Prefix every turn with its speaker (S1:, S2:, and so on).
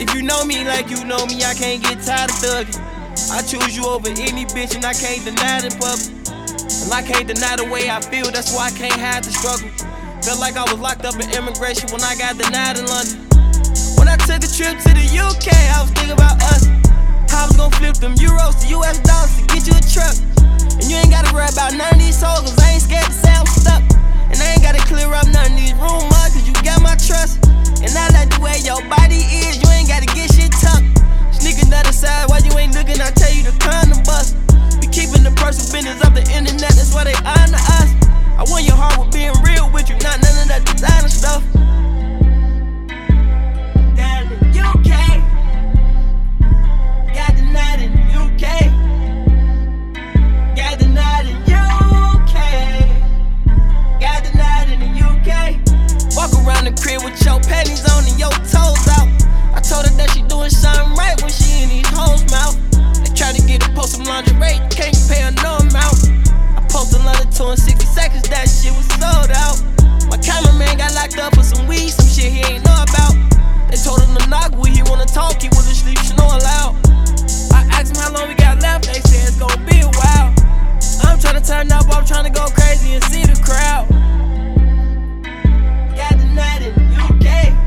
S1: If you know me like you know me, I can't get tired of thugging. I choose you over any bitch and I can't deny it in public. And I can't deny the way I feel, that's why I can't hide the struggle. Felt like I was locked up in immigration when I got denied in London. When I took a trip to the UK, I was thinking about us. How I was gonna flip them euros to US dollars to get you a truck. And you ain't gotta worry about none of these hoes, cause I ain't scared to say I'm stuck. And I ain't gotta clear up none of these rumors, cause you got my trust. And I like the way your body is, you ain't gotta get shit tucked. Sneaking down the side while you ain't looking, I tell you to condom bust. We keeping the personal business of the internet, that's why they honor us. I want your heart with being real with you, not none of that designer stuff. Down in the UK, got denied in the UK. Got denied in the UK. Got denied in the UK. Walk around the crib with your panties on and your toes out. I told her that she doing something right when she in these hoes' mouth. They try to get her post some lingerie, can't pay her no amount. I posted another 2 in 60 seconds, that shit was sold out. My cameraman got locked up for some weed, some shit he ain't know about. They told him to knock when he wanna talk, he wanna sleep, snoring loud. I asked him how long we got left, they said it's gonna be a while. I'm tryna turn up, I'm tryna go crazy and see the crowd. Got denied in the UK.